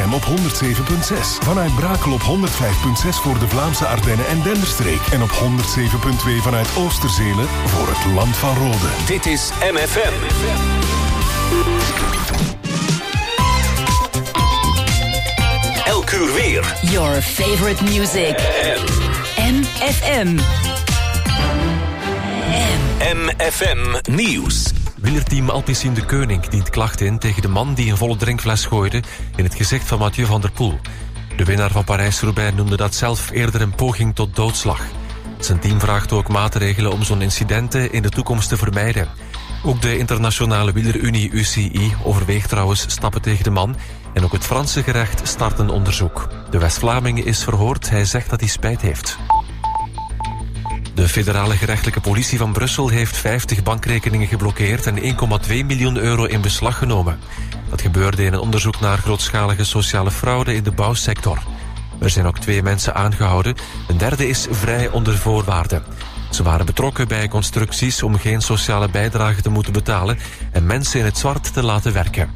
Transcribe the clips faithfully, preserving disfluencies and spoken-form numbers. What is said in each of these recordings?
M op honderd zeven komma zes. Vanuit Brakel op honderd vijf komma zes voor de Vlaamse Ardennen en Denderstreek. En op honderd zeven komma twee vanuit Oosterzelen voor het Land van Rode. Dit is M F M. Elk uur weer. Your favorite music. M F M. M F M Nieuws. Wielerteam Alpecin de Koning dient klacht in tegen de man die een volle drinkfles gooide in het gezicht van Mathieu van der Poel. De winnaar van Parijs-Roubaix noemde dat zelf eerder een poging tot doodslag. Zijn team vraagt ook maatregelen om zo'n incidenten in de toekomst te vermijden. Ook de internationale wielerunie U C I overweegt trouwens stappen tegen de man. En ook het Franse gerecht start een onderzoek. De West-Vlaming is verhoord, hij zegt dat hij spijt heeft. De federale gerechtelijke politie van Brussel heeft vijftig bankrekeningen geblokkeerd en één komma twee miljoen euro in beslag genomen. Dat gebeurde in een onderzoek naar grootschalige sociale fraude in de bouwsector. Er zijn ook twee mensen aangehouden, een derde is vrij onder voorwaarden. Ze waren betrokken bij constructies om geen sociale bijdrage te moeten betalen en mensen in het zwart te laten werken.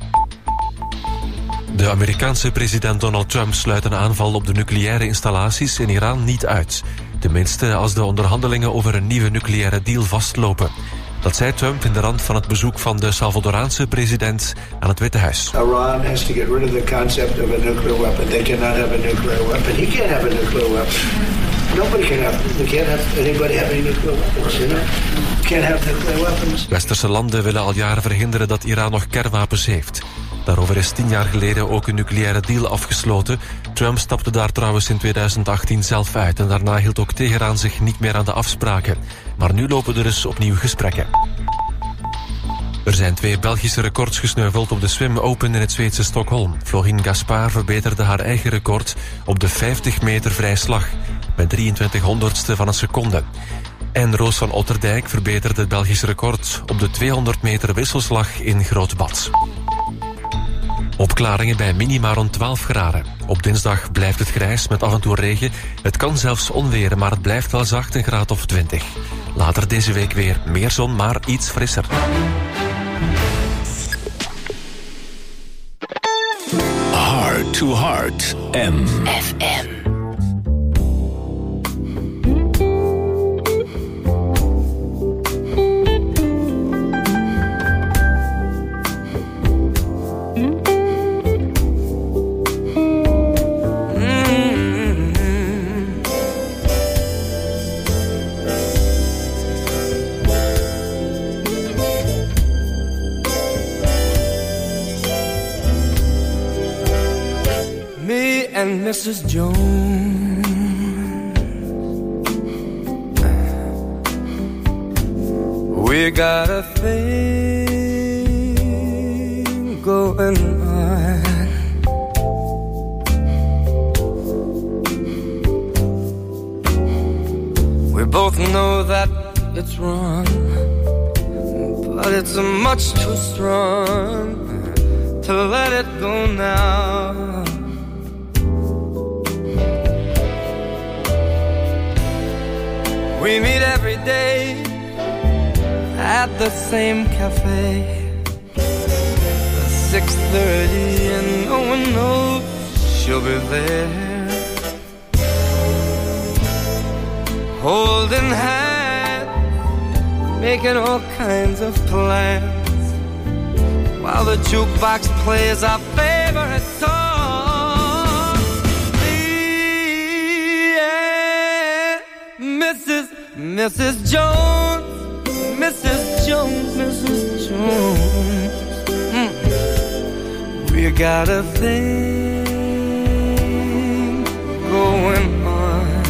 De Amerikaanse president Donald Trump sluit een aanval op de nucleaire installaties in Iran niet uit. Tenminste als de onderhandelingen over een nieuwe nucleaire deal vastlopen. Dat zei Trump in de rand van het bezoek van de Salvadoraanse president aan het Witte Huis. Iran has to get rid of the concept of a nuclear weapon. They cannot have a nuclear weapon. He can't have a nuclear weapon. Nobody can have. We can't have anybody having nuclear weapons. You know, can't have nuclear weapons. Westerse landen willen al jaren verhinderen dat Iran nog kernwapens heeft. Daarover is tien jaar geleden ook een nucleaire deal afgesloten. Trump stapte daar trouwens in tweeduizend achttien zelf uit en daarna hield ook Teheran zich niet meer aan de afspraken. Maar nu lopen er dus opnieuw gesprekken. Er zijn twee Belgische records gesneuveld op de Swim Open in het Zweedse Stockholm. Florine Gaspard verbeterde haar eigen record op de vijftig meter vrij slag met drieëntwintig honderdste van een seconde. En Roos van Otterdijk verbeterde het Belgische record op de tweehonderd meter wisselslag in Groot-Bad. Opklaringen bij minima rond twaalf graden. Op dinsdag blijft het grijs met af en toe regen. Het kan zelfs onweren, maar het blijft wel zacht, een graad of twintig. Later deze week weer meer zon, maar iets frisser. Heart to Heart. M F M. And Missus Jones, we got a thing going on. We both know that it's wrong, but it's much too strong to let it go now. We meet every day at the same cafe, six thirty and no one knows she'll be there, holding hands, making all kinds of plans, while the jukebox plays our favorite song. Yeah, Missus Missus Jones, Missus Jones, Missus Jones, mm. We got a thing going on.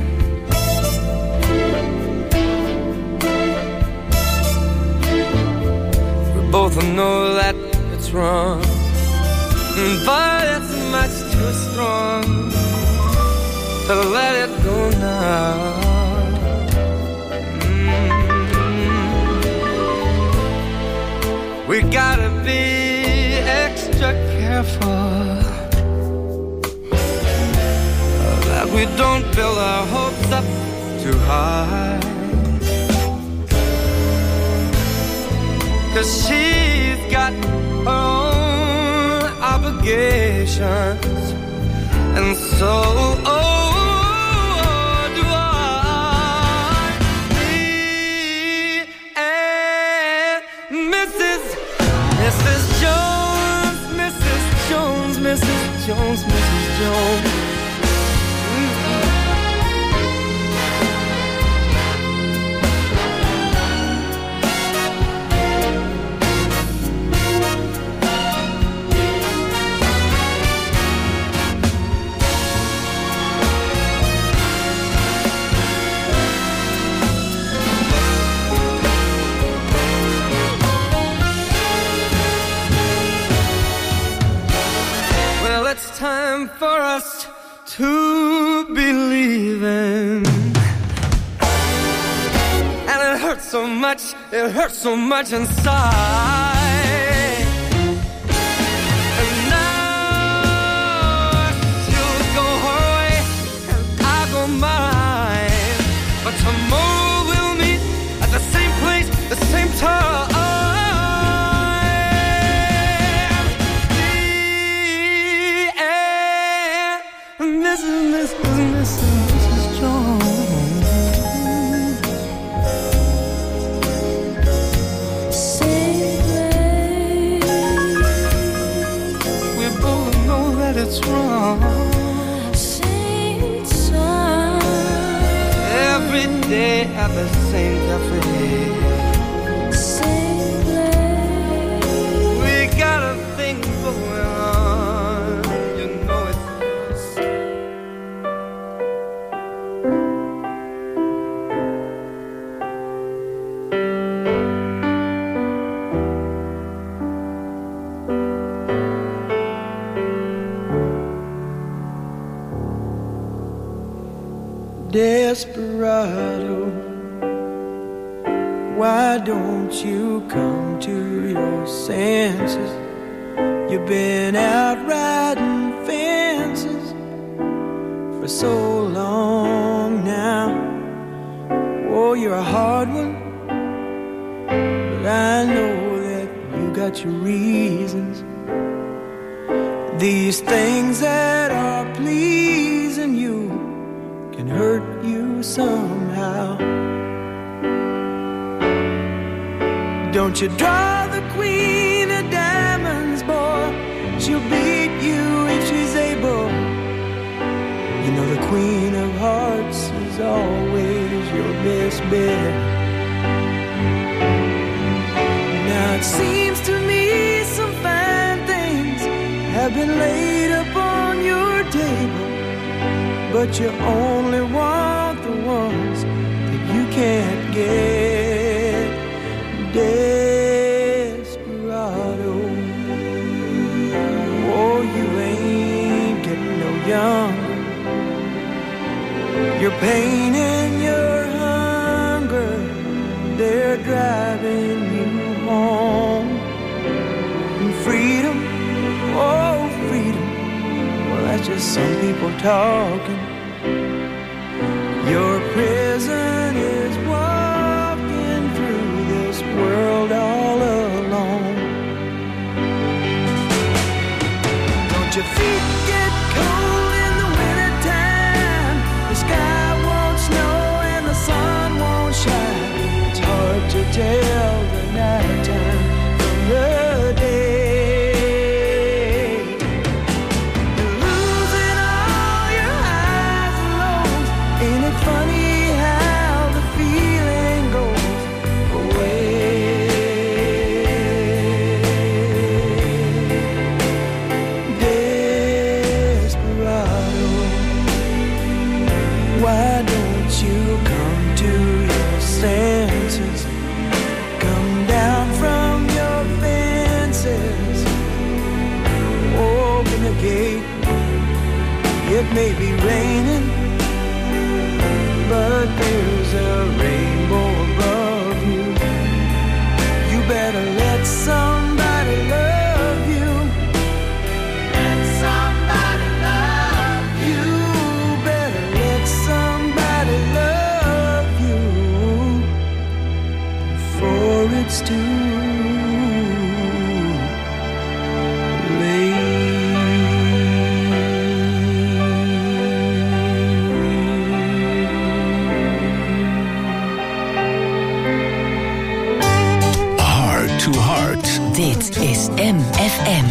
We both know that it's wrong, but it's much too strong to let it go now. We gotta be extra careful that we don't build our hopes up too high, 'cause she's got her own obligations, and so oh, do I. Me and Missus Missus Jones, Missus Jones, Missus Jones, Missus Jones. Time for us to believe in. And it hurts so much, it hurts so much inside. And now she'll go her way and I go mine. But tomorrow we'll meet at the same place, the same time. It's wrong. Same time. Every day at the same cafe. Same place. We got a thing going on. You know it. Desperado, why don't you come to your senses? You've been out riding fences for so long now. Oh, you're a hard one, but I know that you got your reasons. These things that are pleasing you can hurt you somehow. Don't you draw the queen of diamonds, boy. She'll beat you if she's able. You know the queen of hearts is always your best bet. Now it seems to me some fine things have been laid upon your table, but you only want the ones that you can't get. Desperado, oh, you ain't getting no younger. Your pain and your hunger, they're driving you home. And freedom, oh, freedom, well, that's just some people talking. Your prison is walking through this world all alone. Don't your feet get cold in the wintertime? The sky won't snow and the sun won't shine. It's hard to tell the nighttime from the day. Funny how the feeling goes away. Desperado, why don't you come to your senses? Come down from your fences. Open the gate. It may be raining, but there's a rainbow above you. You better let somebody love you. Let somebody love you. Better let somebody love you before it's too late. is M F M.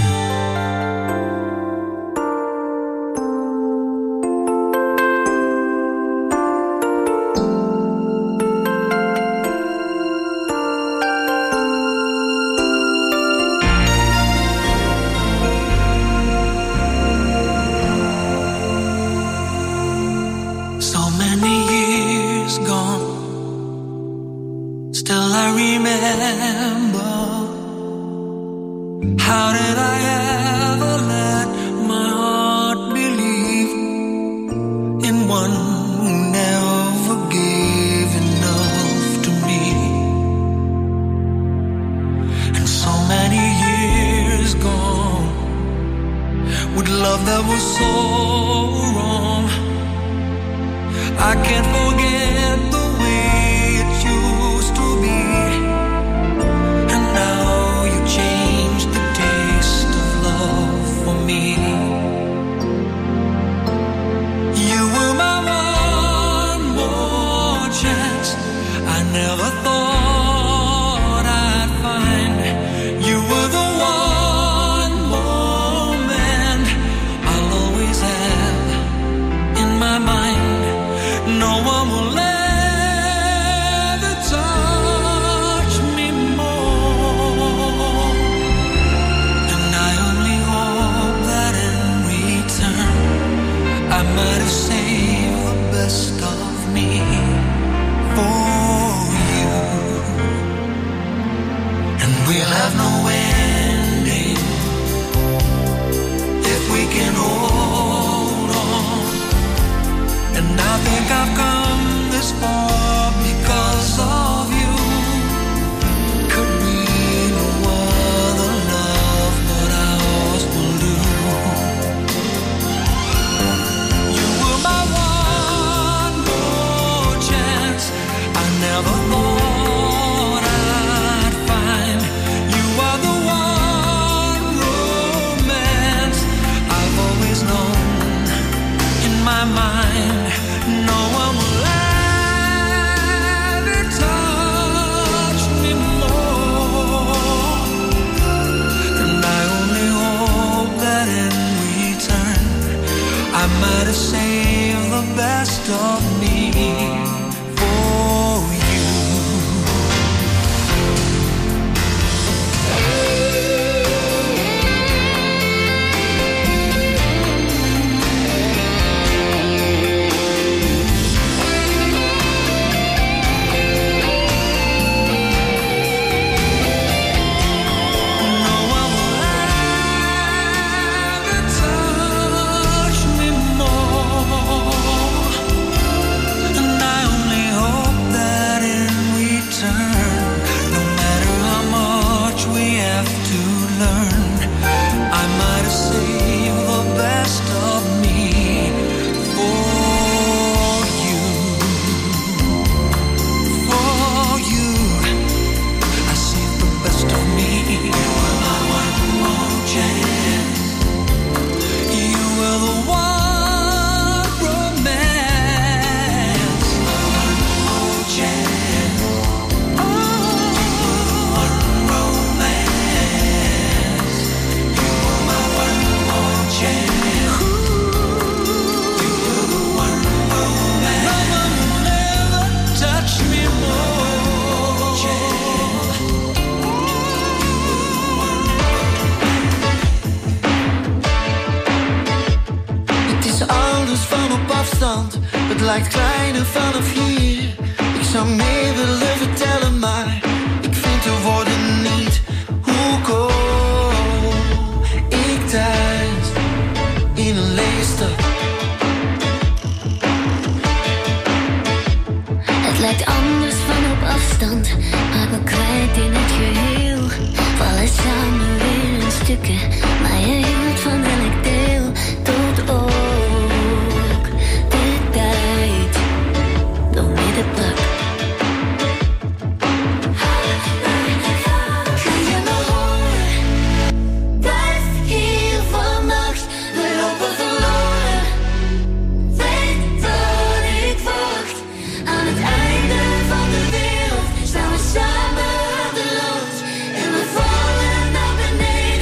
Samen de lucht en we vallen naar beneden.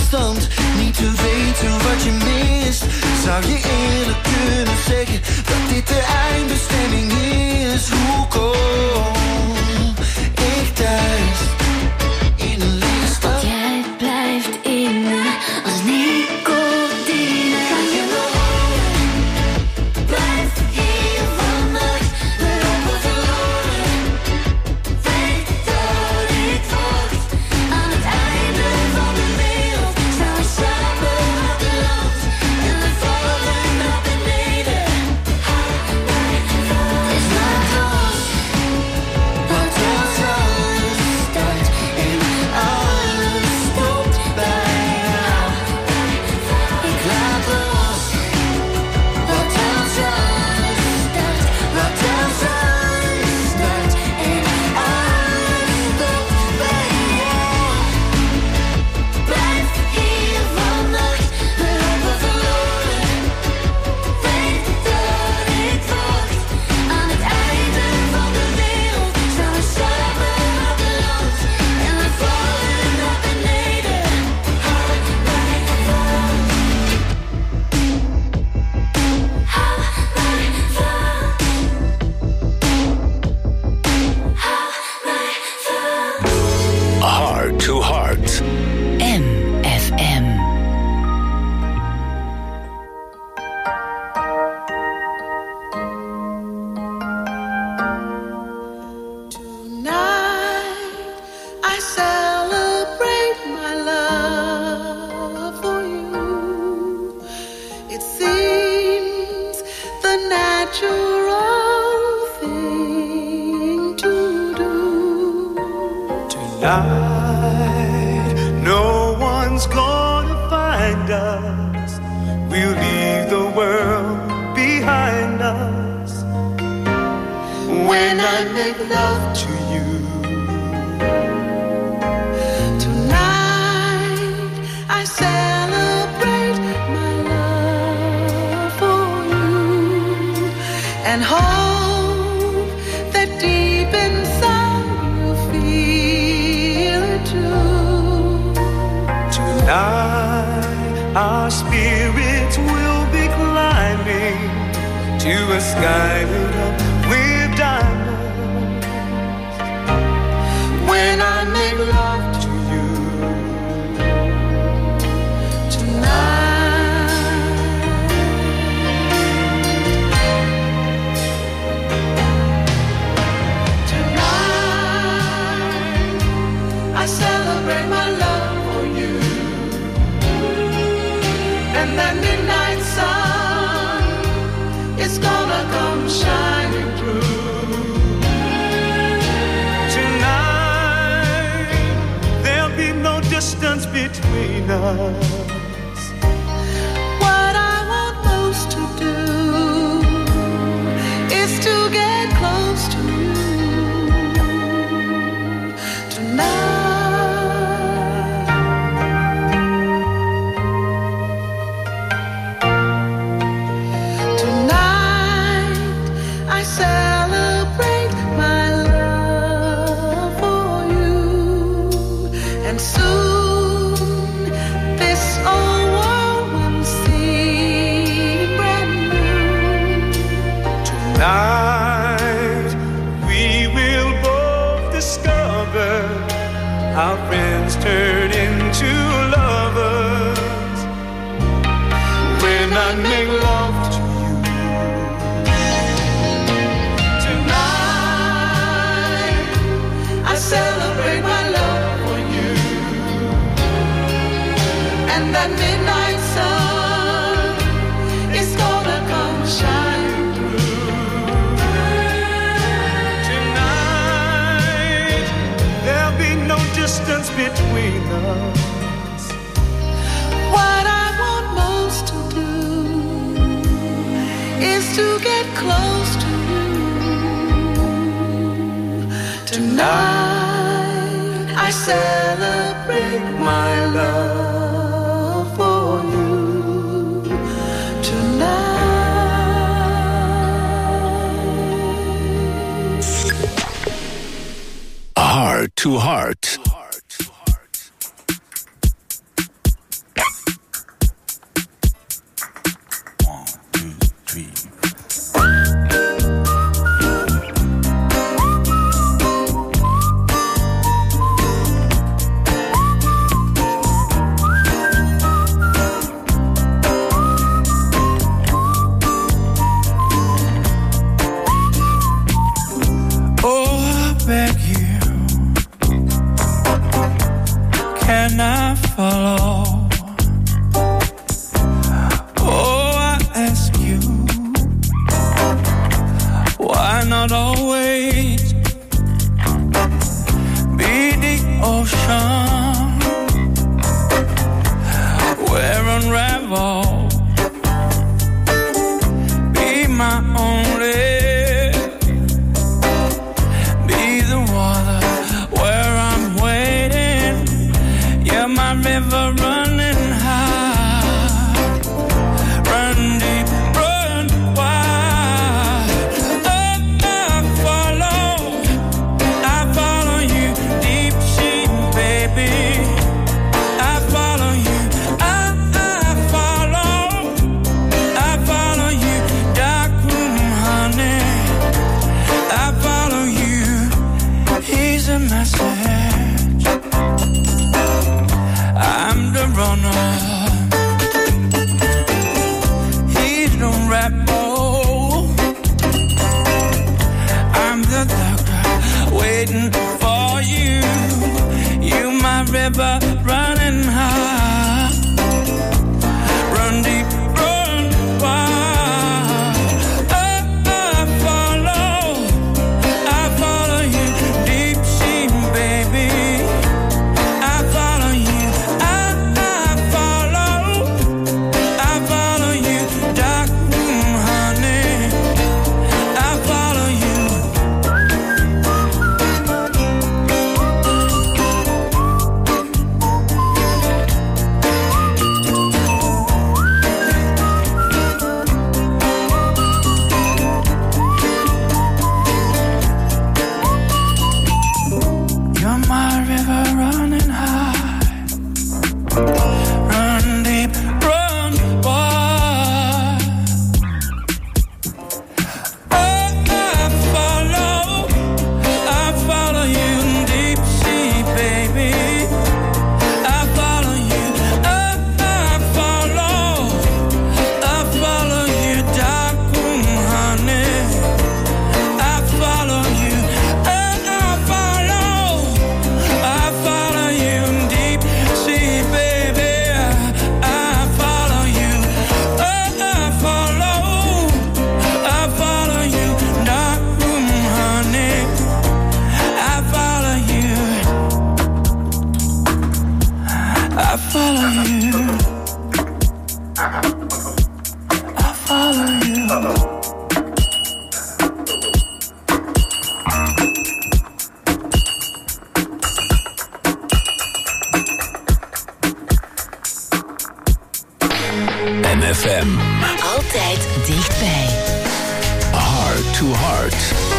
afstand niet te weten wat je mist. Zou je eerlijk kunnen zeggen dat dit de eindbestemming is? Hoe kom ik thuis in een lege stad? Jij blijft in me als nicotine. Ga je me houden? Blijf hier vannacht. We lopen verloren. Weet dat ik wacht. Aan het einde van de wereld staan we samen op de land. En we vallen naar beneden. Hou mij vast. Het is naadloos. Wat als alles start en alles stopt bij jou. Ik laat los. Wat als alles start, wat als alles start en alles stopt bij jou. Blijf hier vannacht, we lopen verloren. Weet dat ik wacht. Aan het einde van de wereld staan we samen op de land. En we vallen naar beneden. Hou mij vast. Hou mij vast. Hou mij vast. Heart to Heart. M F M. Tonight I celebrate my love for you. It seems the natural thing to do. Tonight, no one's gonna find us. We'll leave the world behind us. When I make love to you, Tonight I celebrate my love for you and hope that deep inside you feel it too. tonight our spirits will be climbing to a sky lit up with diamonds. When I make love to you Tonight I celebrate my love for you, and that midnight sun is gonna come shining through. tonight, there'll be no distance between us. What I want most to do is to get close to you tonight. Tonight I celebrate my love for you, and soon this old world will seem brand new. Tonight, we will both discover our friends turn into lovers. When I make love to you tonight, I celebrate my love for you, and that midnight sun is gonna come shining through. tonight, there'll be no distance between us. What I want most to do is to get close to you tonight. I celebrate my love for you tonight. Heart to Heart. follow. Oh, I ask you, why not always be the ocean where unravel, be my only, be the water where I'm waiting. You're my river running high, run deep, run wide. Oh, I follow, I follow you, deep sea, baby. I follow you, I, I follow, I follow you, dark room, honey. I follow you, here's a message. I'm the runner, he's the rebel. I'm the doctor waiting for you. You my river running high, run deep, run wide. Oh, I follow, I follow you, deep sea, baby. I follow you, I, I follow, I follow you, dark room, honey. I follow you. You're my river running high, run deep, run wide. Oh, I follow, I follow you, deep sea, baby. I follow you, I, I follow, I follow you, dark room, honey. I follow you, I, I follow, I follow you, deep sea, baby. I follow you, I, I follow, I follow you, dark room, honey. I follow you, I follow you, I follow you. M F M. Altijd dichtbij. Heart to Heart.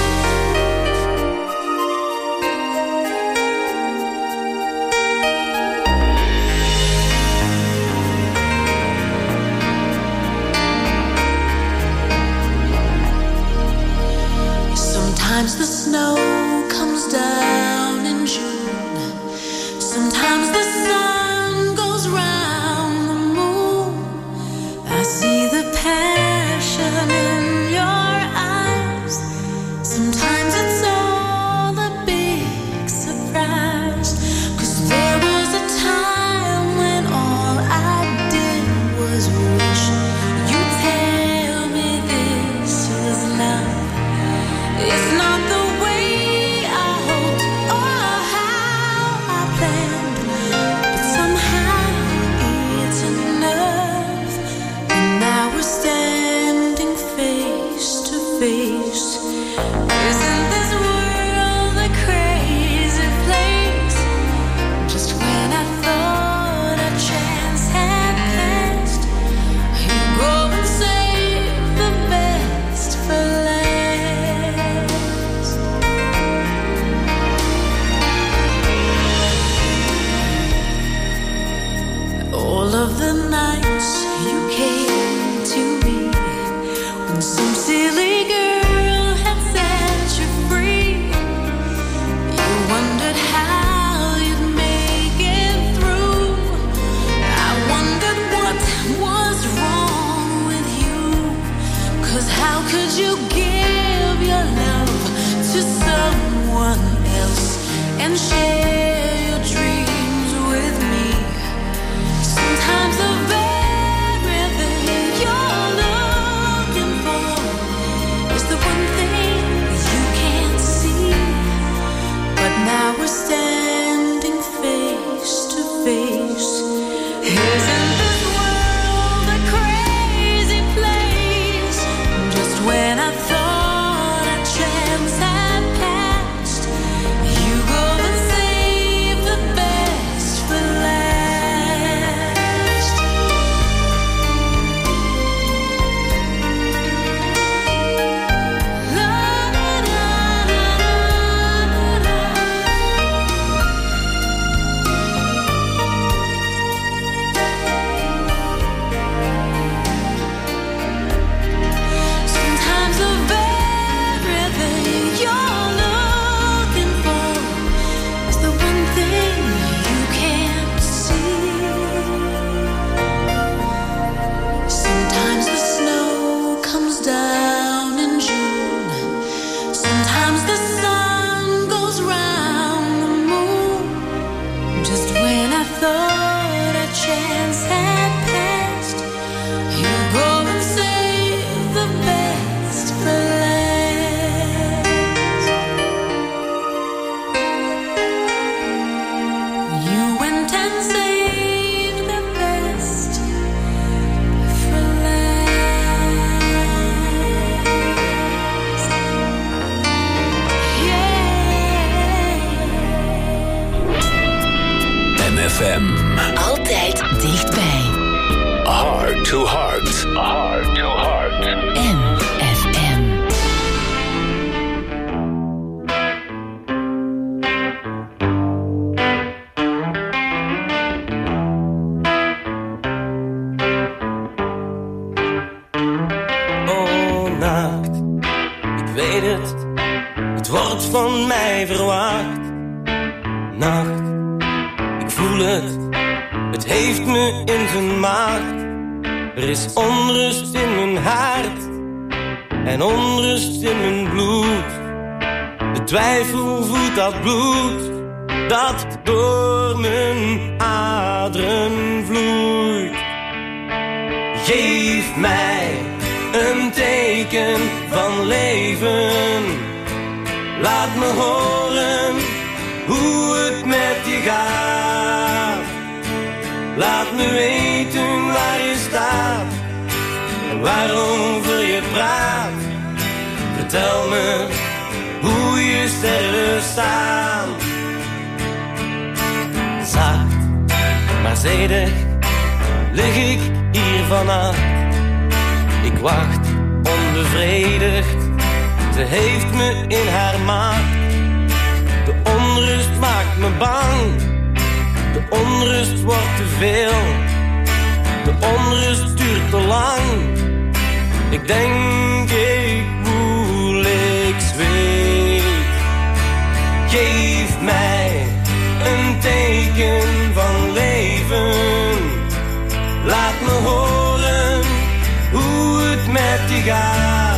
Sometimes the snow comes down in June. Sometimes the sun goes round the moon. I see the passion in your eyes. Sometimes it's all a big surprise. 'Cause there was a time when all I did was wish you'd tell me this is love. It's not the way I hoped or how I planned, but somehow it's enough. And now we're standing face to face. Isn't this world a crazy place? Just when I thought a chance had passed, you go and save the best for last. All of the nights you came to me when some silly girl had set you free. You wondered how you'd make it through. I wondered what was wrong with you. 'Cause how could you give your love to someone else and share your dreams with me? Altijd dichtbij. Heart to heart. Heart to heart. M F M. Oh, nacht. Ik weet het. Het wordt van mij verwacht. Nacht. Ik voel het. Het heeft me in zijn macht. Er is onrust in mijn hart en onrust in mijn bloed. De twijfel voedt dat bloed dat door mijn aderen vloeit. Geef mij een teken van leven. Laat me horen hoe het met je gaat. Laat me weten waar je staat en waarover je praat. Vertel me hoe je sterren staan. Zacht, maar zedig lig ik hier vannacht. Ik wacht onbevredigd, ze heeft me in haar macht. De onrust maakt me bang. De onrust wordt te veel. De onrust duurt te lang. Ik denk ik voel ik zweet. Geef mij een teken van leven. Laat me horen hoe het met je gaat.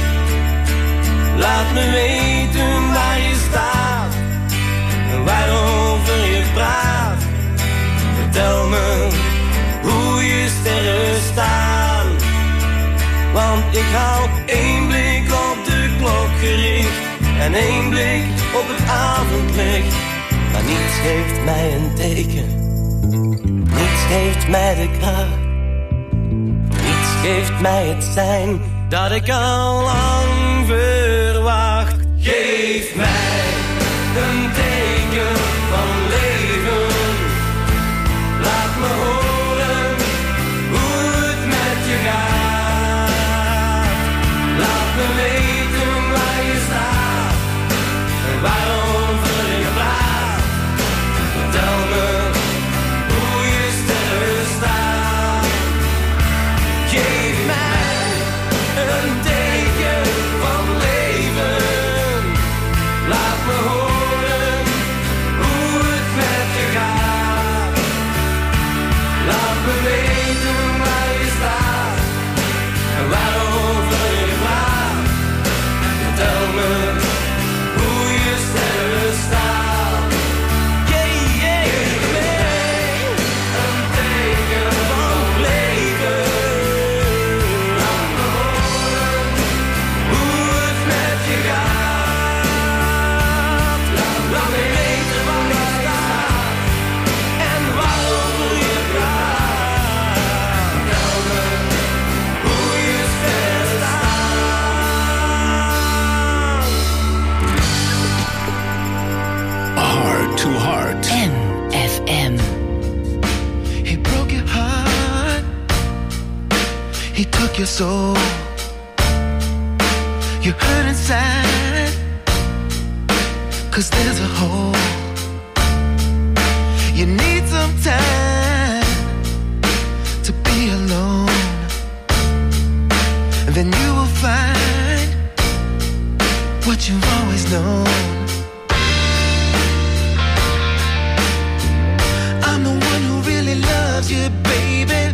Laat me weten waar je staat en waarover je praat. Vertel me hoe je sterren staan. Want ik hou één blik op de klok gericht en één blik op het avondlicht. Maar niets geeft mij een teken. Niets geeft mij de kracht. Niets geeft mij het zijn dat ik al lang verwacht. Geef mij een teken van leven. Laat me horen hoe het met je gaat. Laat me weten waar je staat en waarover je praat. Vertel me hoe je sterren staan. Geef mij een teken van leven. Laat me horen hoe het met je gaat. Laat me weten waar je staat en waarover je praat. Vertel me hoe je sterren staan. Yeah, yeah. Geef mij een teken van leven. Laat me horen hoe het met je gaat. Laat me weten waar je staat en waarover je praat. Vertel me hoe je sterren staan. Heart to heart. M F M. He broke your heart. He took your soul. You hurt inside. 'Cause there's a hole. You need some time to be alone. And then you will find what you've always known. I'm the one who really loves you, baby.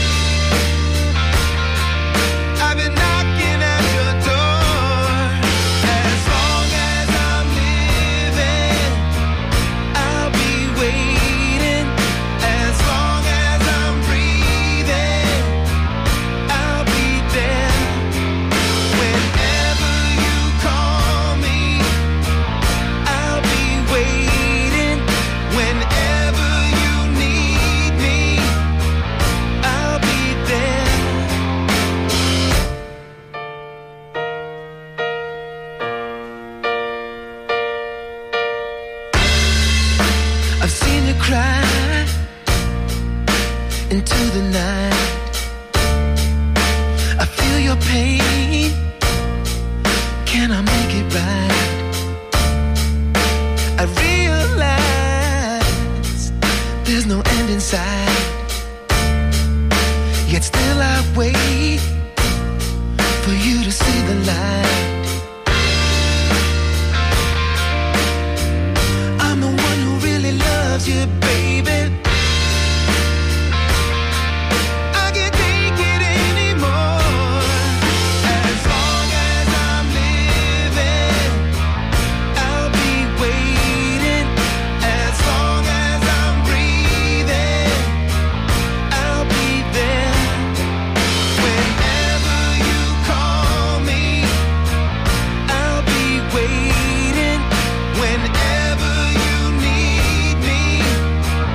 I've been knocking at your door. As long as I'm living, I'll be waiting. As long as I'm breathing, I'll be there. Whenever you call me, I'll be waiting. Whenever you need me, into the night. I feel your pain. Can I make it right? I realize there's no end in sight. Yet still I wait for you to see the light. I'm the one who really loves you, baby. I can't take it anymore. As long as I'm living, I'll be waiting. As long as I'm breathing, I'll be there. Whenever you call me, I'll be waiting. Whenever you need me,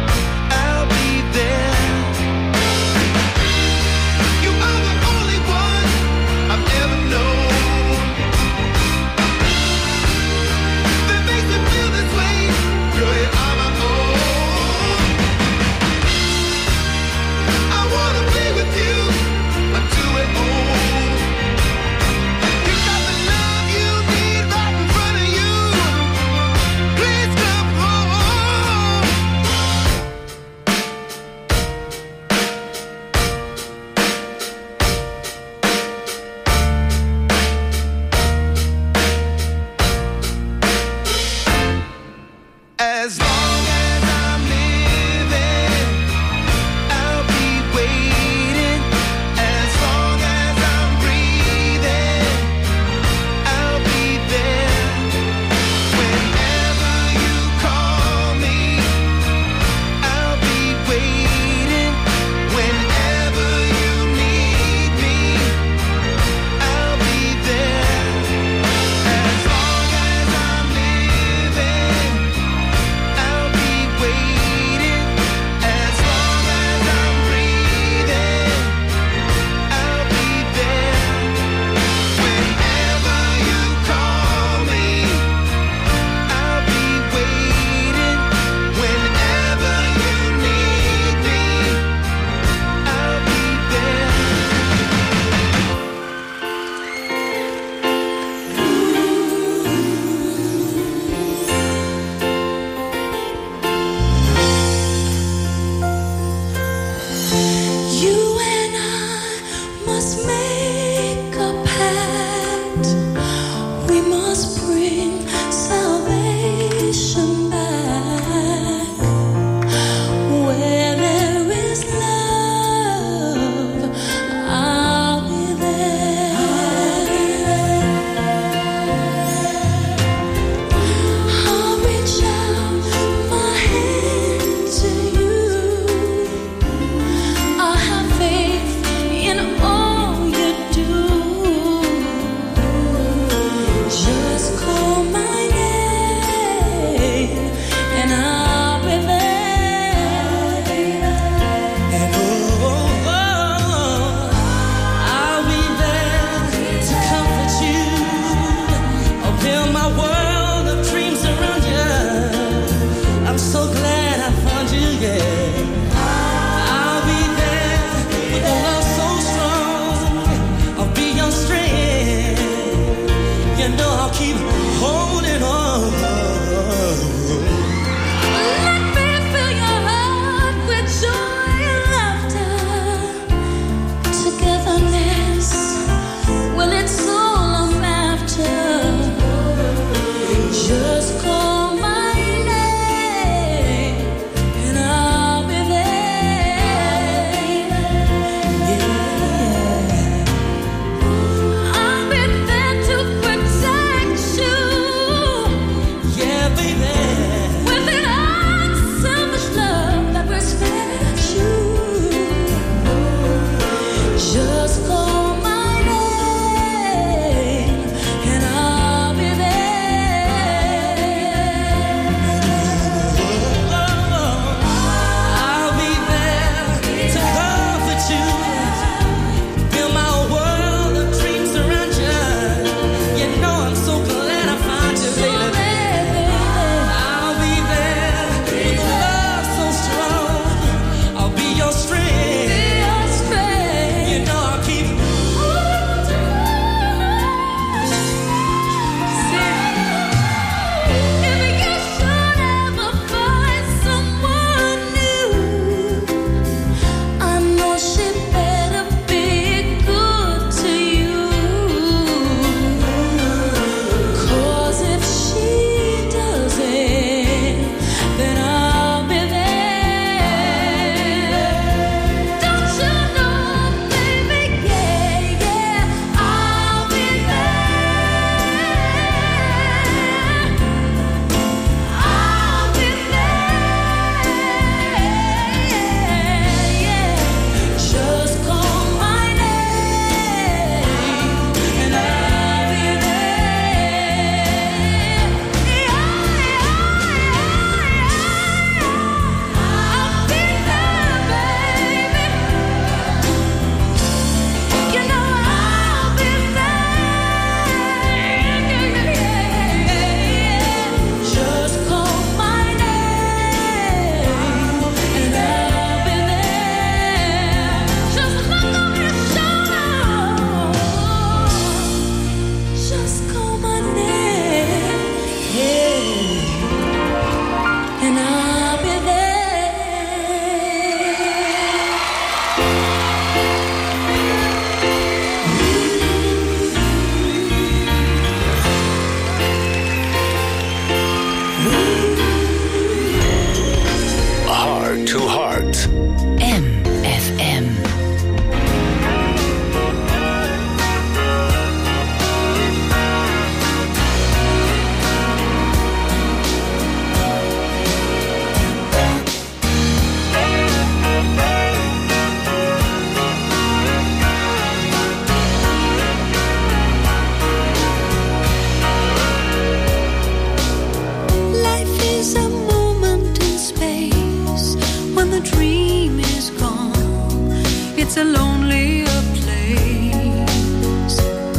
it's a lonelier place.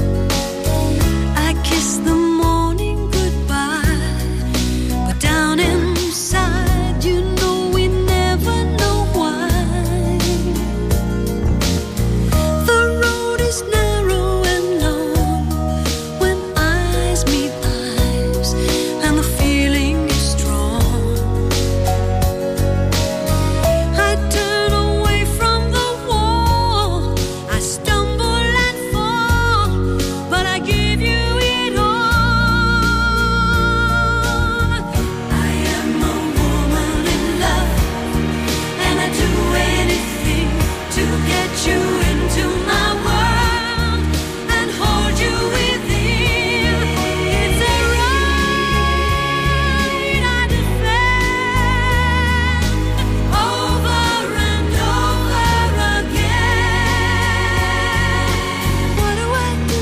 I kiss the morning goodbye, but down inside, you know we never know why. The road is narrow and long when eyes meet eyes, and the feeling is strong. I turn away from the wall, I stumble and fall, but I give you it all. I am a woman in love, and I do anything to get you into my world and hold you within. It's a right I defend over and over again. What do I do?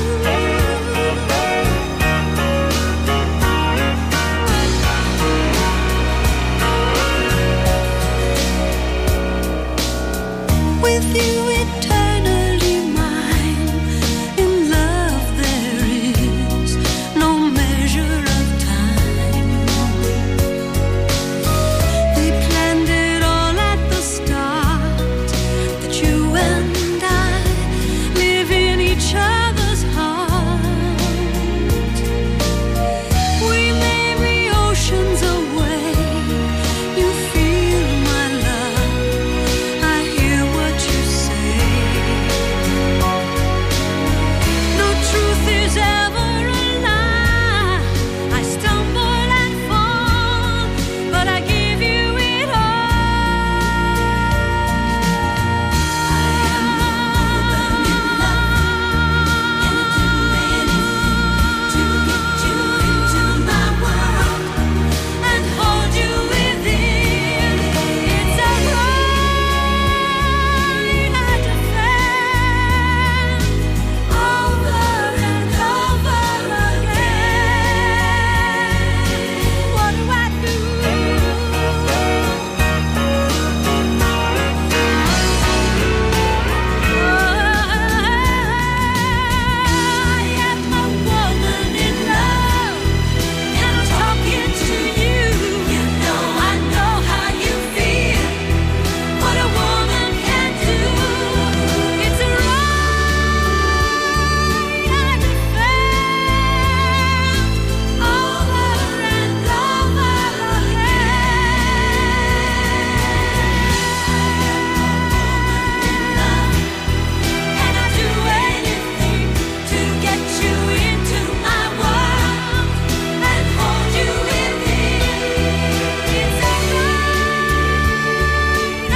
With you eternally mine, in love there is no measure of time. They planned it all at the start, that you and I live in each other's heart. We may be oceans away, you feel my love, I hear what you say. No truth is ever a lie, I stumble and fall, but I give you it all. To get you into my world and hold you within. It's a right I defend over and over again. What do I do? I am a woman in love, and I'm talking to you. You know I know how you feel, what a woman can do. It's a right I defend over and over again. And I do anything to get you into my world and hold you within. It's a right I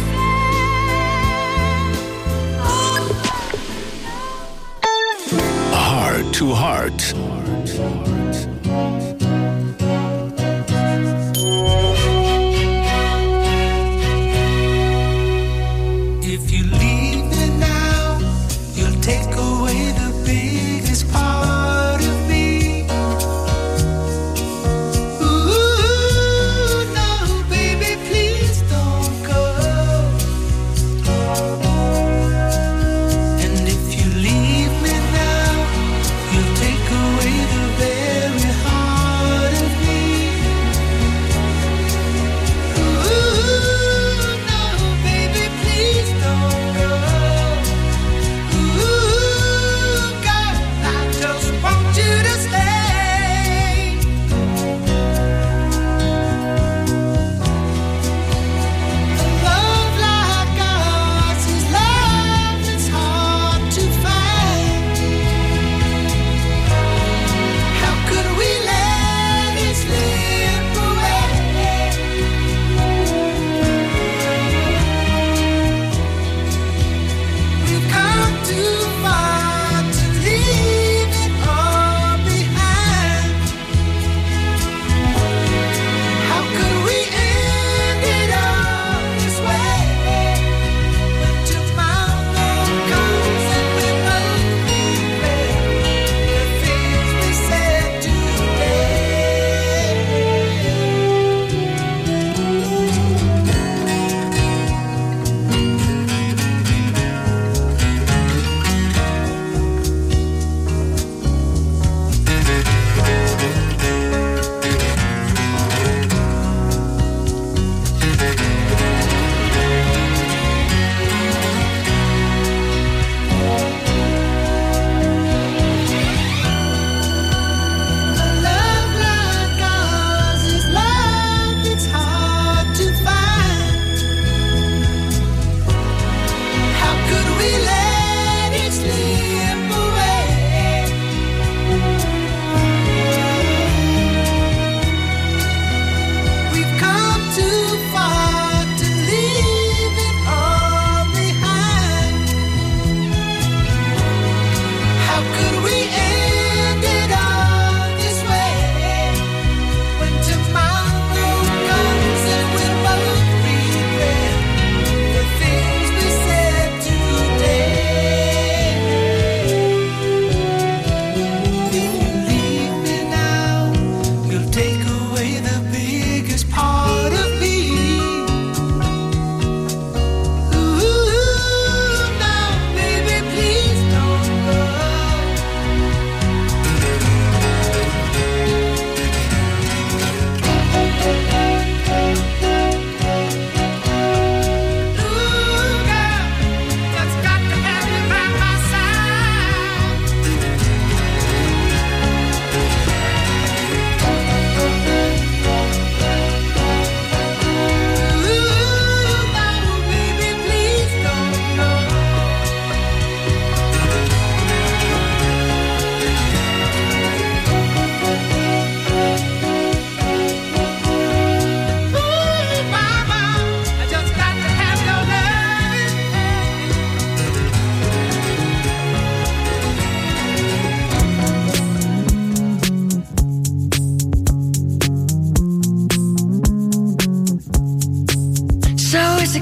defend. Heart to Heart. If you leave me now, you'll take away the biggest part of me. Ooh, no, baby, please don't go. And if you leave me now, you'll take away the very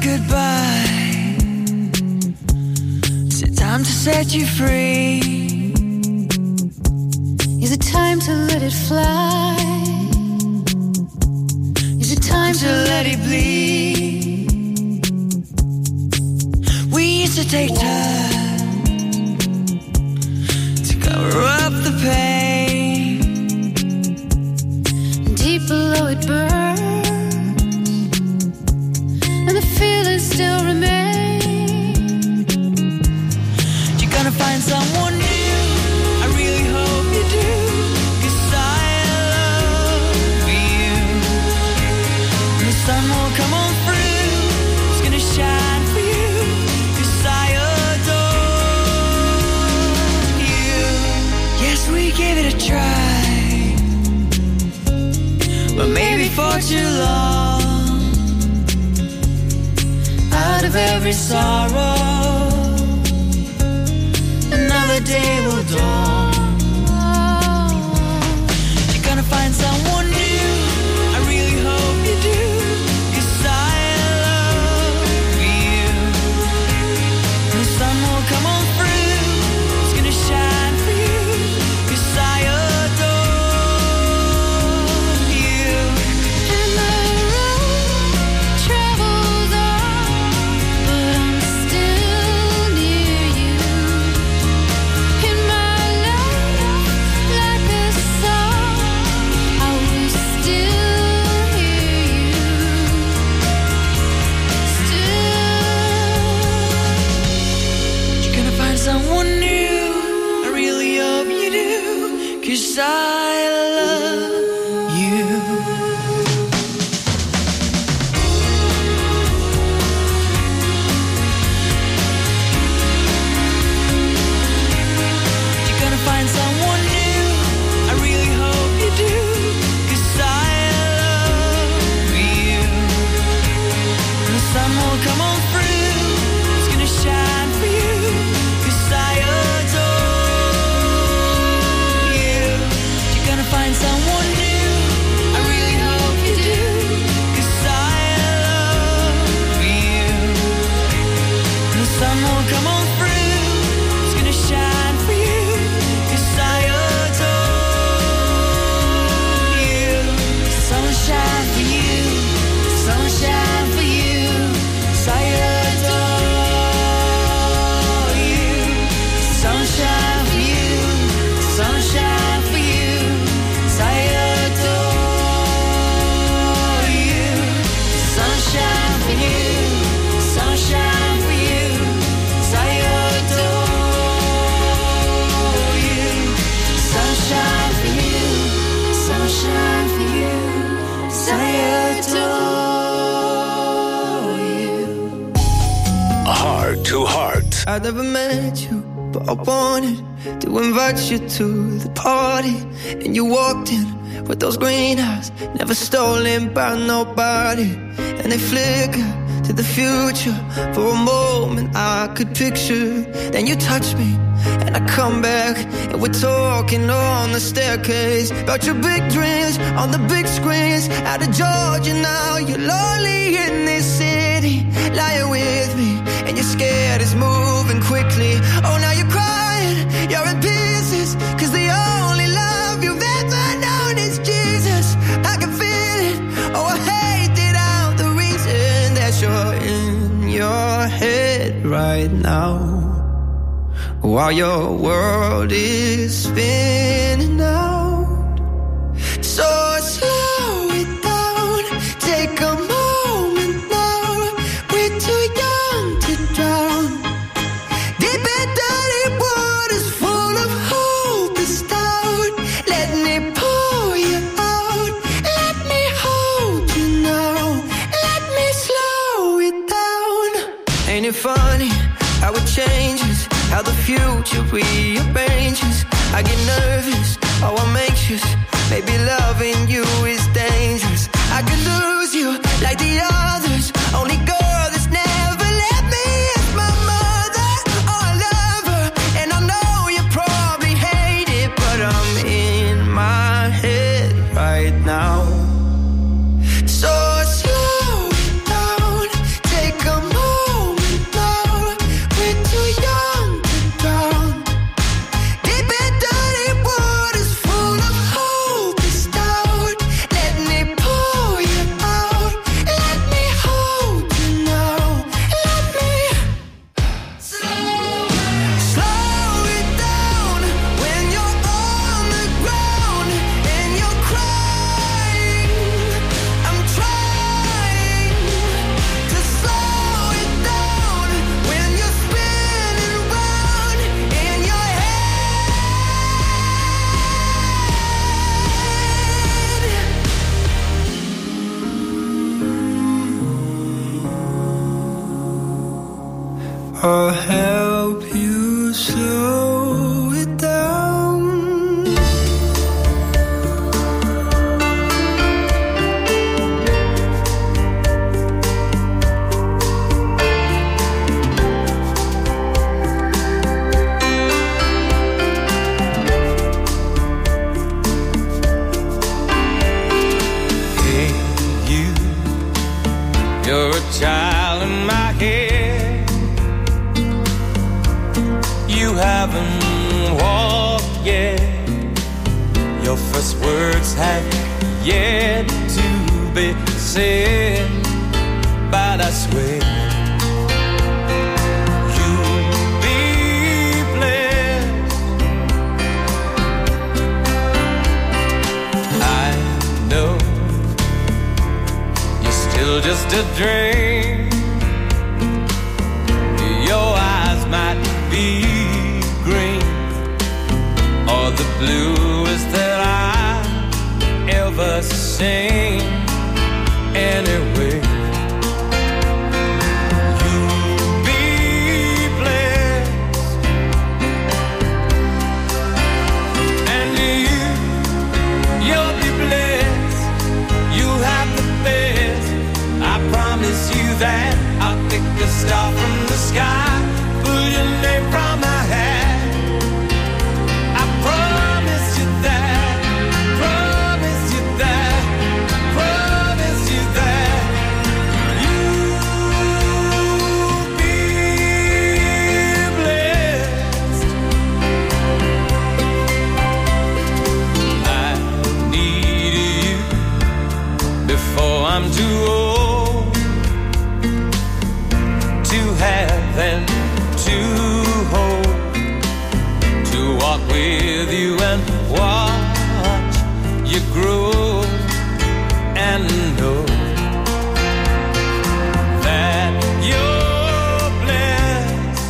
goodbye. Is it time to set you free? Is it time to let it fly? Is it time To let it bleed. We used to take time to cover up the pain. deep below it burns, and the feeling still remains? You're gonna find someone new, I really hope you do, 'cause I love you. And the sun will come on through, it's gonna shine for you, 'cause I adore you. Yes, we gave it a try, but maybe for too long. Out of every sorrow, another day will dawn. You're gonna find someone new, I really hope you do, 'cause I love you. And the sun will come on through, it's gonna shine for you, 'cause I adore you. And the road travels on, but I'm still near you. In my life, like a song, I will still hear you. Still. You're gonna find someone new, I really hope you do, 'cause I love you. You're gonna find someone new, I really hope you do, 'cause I love you. And the sun will come on through, it's gonna shine for you, 'cause I adore you. You're gonna find someone new, I really hope you do, 'cause I love you. And the sun will come on through, it's gonna shine for you, 'cause I adore you. Sunshine for you, sunshine for you, 'cause I adore you. Sunshine for you, sunshine for you, 'cause I adore you. Sunshine for you, sunshine for you, 'cause I adore you. Sunshine for you, sunshine for you, 'cause I adore you. Heart to Heart. I never met you, but I wanted to invite you to the party. And you walked in with those green eyes, never stolen by nobody. And they flicker to the future. For a moment I could picture. Then you touch me and I come back, and we're talking on the staircase about your big dreams on the big screens. Out of Georgia now, you're lonely in this city, lying with me, and you're scared it's moving quickly. Oh, now you're crying, you're in pieces, 'cause the only love you've ever known is Jesus. I can feel it, oh I hate it out, the reason that you're in your head right now, while your world is spinning out. So slow it down, take a moment now, we're too young to drown. Deep and dirty waters full of hope is down. Let me pour you out, let me hold you now, let me slow it down. Ain't it funny how it changes, how the future rearranges? I get nervous, oh I'm anxious, maybe loving you is dangerous. I could lose you like the others, only girl that's never let me is my mother. Oh I love her, and I know you probably hate it, but I'm in my head right now. So slow it down, take a I'll help you slow it down. Hey, you, you're a child in my head. You haven't walked yet. Your first words have yet to be said. But I swear you'll be blessed. I know you're still just a dream. Your eyes might be green or the bluest that I've ever seen. Anyway, you'll be blessed, and you, you'll be blessed. You'll have the best. I promise you that. I'll pick a star from the sky, pull your name from my hat. I promise you that, promise you that, promise you that. You'll be blessed. I need you before I'm too old to have and to hold, to walk with you and watch you grow, and know that you're blessed,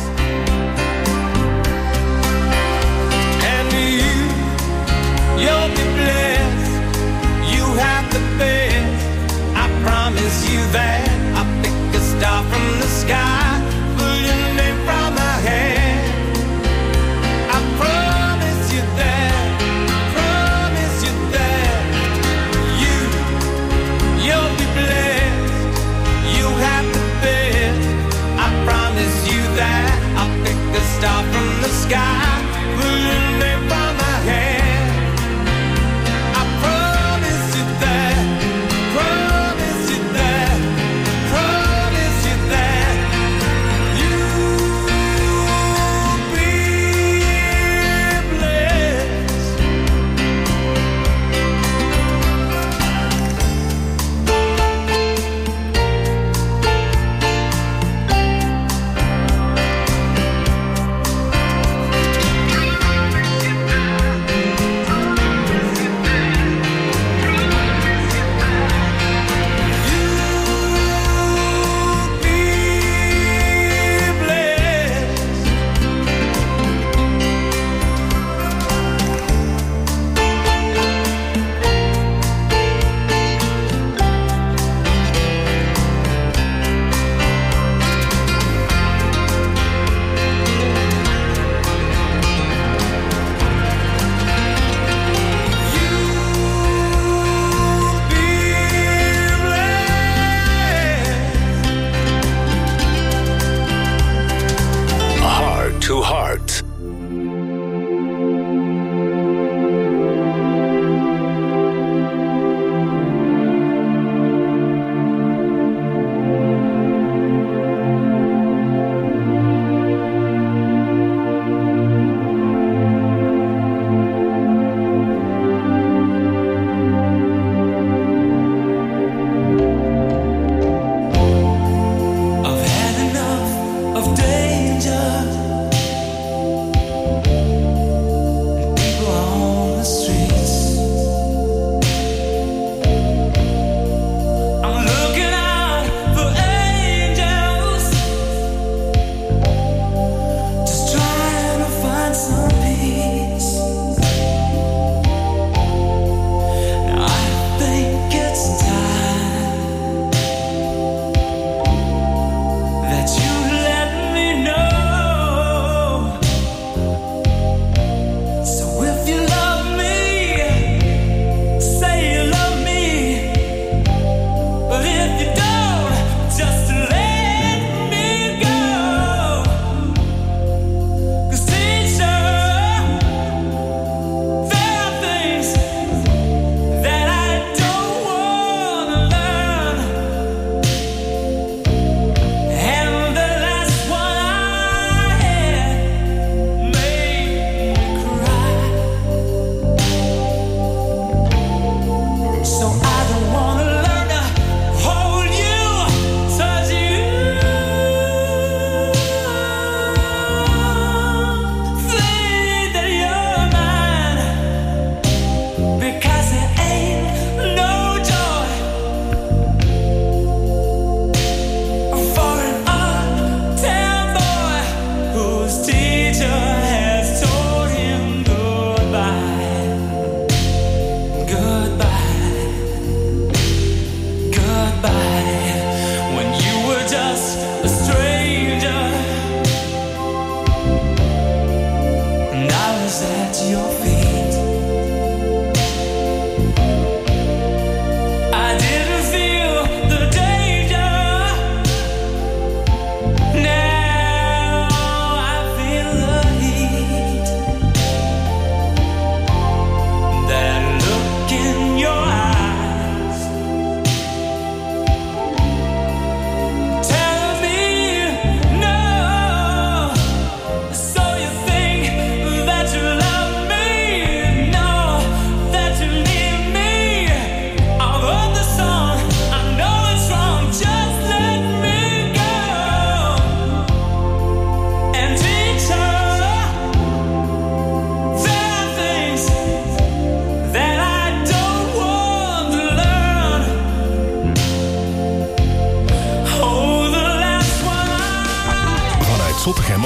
and you, you'll be blessed. You have the best. I promise you that. I'll pick a star from the sky, pull your name from my hand. I promise you that, promise you that. You, you'll be blessed. You have the best. I promise you that. I'll pick a star from the sky, pull your name from my hand. I promise you that, promise you that, promise you that. You'll be blessed. Heart to Heart.